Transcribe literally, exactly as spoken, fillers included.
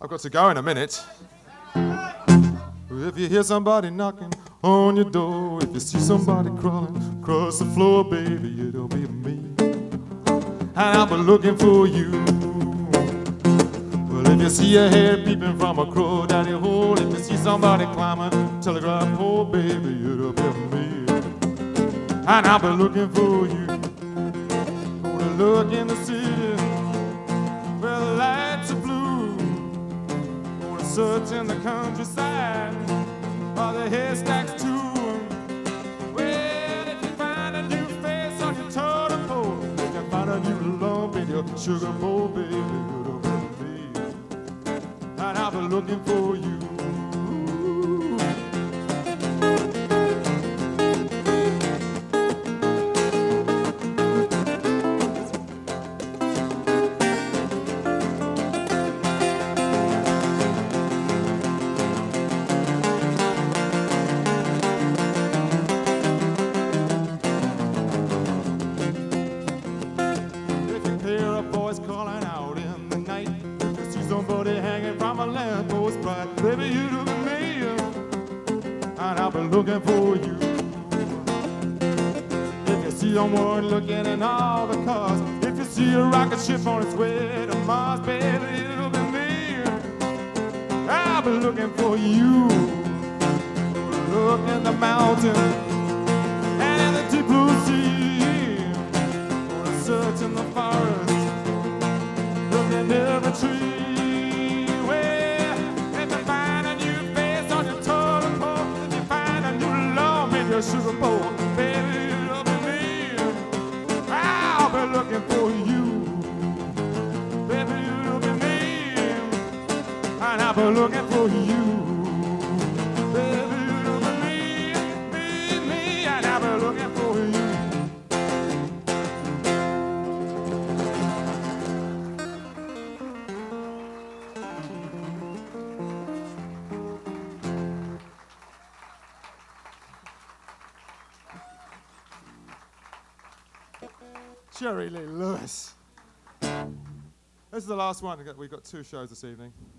I've got to go in a minute. If you hear somebody knocking on your door, if you see somebody crawling across the floor, baby, it'll be me. And I'll be looking for you. Well, if you see a head peeping from a crow-daddy hole, if you see somebody climbing a telegraph pole, baby, it'll be me. And I'll be looking for you. Gonna look in the city where the lights are blue. Gonna search in the countryside for the haystacks too. Well, if you find a new face on your totem pole, if you find a new lump in your sugar bowl, baby, it'll be me. And I'll be looking for you. Calling out in the night, if you see somebody hanging from a lamppost bright, baby, you look at me, and I've been looking for you. If you see someone looking in all the cars, if you see a rocket ship on its way to Mars, baby, you look at me, I've been looking for you. Look in the mountains and in the deep blue sea, gonna search in the forest, in every tree. Well, if you find a new face on your totem pole, if you find a new lump in your sugar bowl, baby, it'll be me. I'll be looking for you. Baby, it'll be me. And I'll be looking for you. Baby, it'll be me, me, me, and I'll be looking for you. Jerry Lee Lewis. This is the last one. We've got two shows this evening.